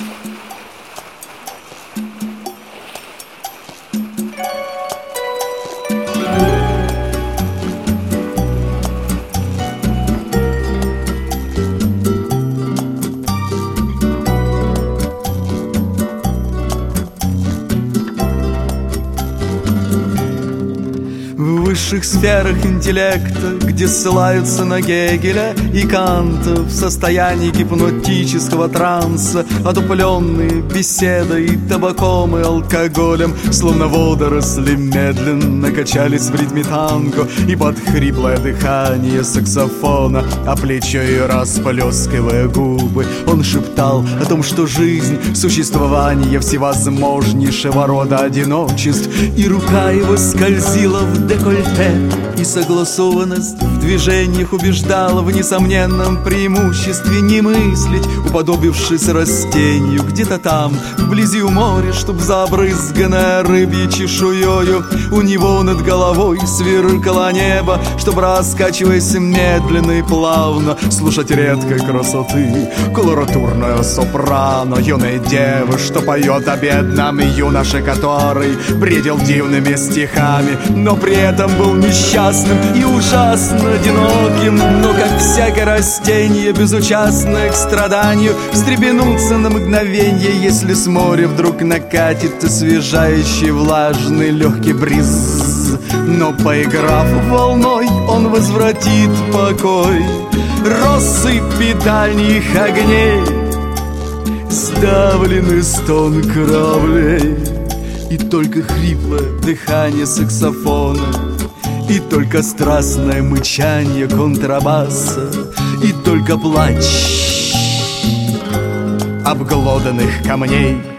В высших сферах интеллекта, где ссылаются на Гегеля и Канта, в состоянии гипнотического транса, отупленные беседой, табаком и алкоголем, словно водоросли медленно качались в ритме танго, и под хриплое дыхание саксофона, а плечо и расплескивая губы, он шептал о том, что жизнь — существование всевозможнейшего рода одиночеств, и рука его скользила в декольте, и согласованность в движениях убеждала в несомненном преимуществе не мыслить, уподобившись растению где-то там, вблизи у моря, чтоб забрызганное рыбьей чешуёю у него над головой сверкало небо, чтоб, раскачиваясь медленно и плавно, слушать редкой красоты колоратурное сопрано юной девы, что поет о бедном юноше, который бредил дивными стихами, но при этом был несчастным и ужасно одиноким. Но как всякое растение, безучастное к страданию, встрепенуться на мгновенье, если с моря вдруг накатит освежающий влажный легкий бриз. Но поиграв волной, он возвратит покой россыпи дальних огней, сдавленный стон кораблей, и только хриплое дыхание саксофона, и только страстное мычанье контрабаса, и только плач обглоданных камней.